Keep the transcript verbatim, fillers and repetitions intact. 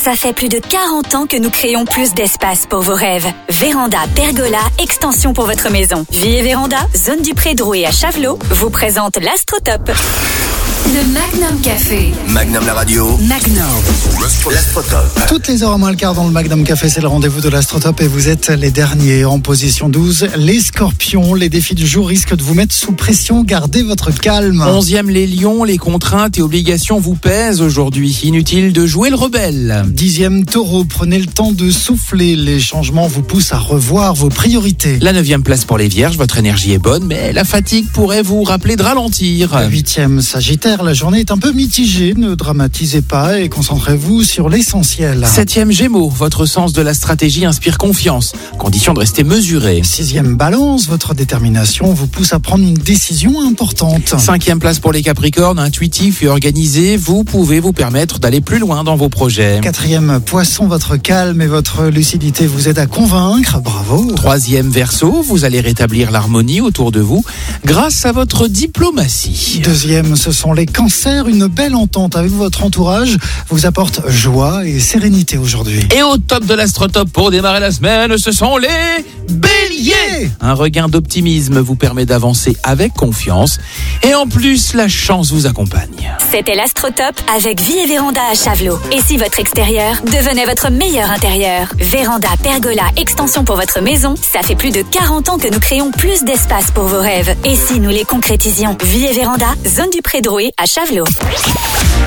Ça fait plus de quarante ans que nous créons plus d'espace pour vos rêves. Véranda, pergola, extension pour votre maison. Vie et Véranda, zone du Pré-Drouet à Chavelot, vous présente l'Astrotop. Le Magnum Café. Magnum la radio. Magnum. L'Astrotop. Toutes les heures à moins le quart dans le Magnum Café, c'est le rendez-vous de l'Astrotop et vous êtes les derniers en position douze. Les Scorpions, les défis du jour risquent de vous mettre sous pression. Gardez votre calme. Onzième, les lions, les contraintes et obligations vous pèsent aujourd'hui. Inutile de jouer le rebelle. Dixième, Taureau, prenez le temps de souffler. Les changements vous poussent à revoir vos priorités. La neuvième place pour les vierges, votre énergie est bonne, mais la fatigue pourrait vous rappeler de ralentir. Huitième, Sagittaire, la journée est un peu mitigée. Ne dramatisez pas et concentrez-vous sur l'essentiel. Septième, Gémeaux, votre sens de la stratégie inspire confiance, condition de rester mesuré. Sixième, Balance, votre détermination vous pousse à prendre une décision importante. Cinquième place pour les Capricornes, intuitif et organisé, vous pouvez vous permettre d'aller plus loin dans vos projets. Quatrième, Poisson, votre calme et votre lucidité vous aident à convaincre. Bravo. Troisième, Verseau, vous allez rétablir l'harmonie autour de vous grâce à votre diplomatie. Deuxième, ce sont les Cancers. Une belle entente avec votre entourage vous apporte joie et sérénité aujourd'hui. Et au top de l'Astrotop pour démarrer la semaine, ce sont les Béliers. Un regain d'optimisme vous permet d'avancer avec confiance et en plus la chance vous accompagne. C'était l'Astrotop avec Vie et Véranda à Chavelot. Et si votre extérieur devenait votre meilleur intérieur? Véranda, pergola, extension pour votre maison, ça fait plus de quarante ans que nous créons plus d'espace pour vos rêves. Et si nous les concrétisions? Vie et Véranda, zone du Pré-Drouet à Chavelot.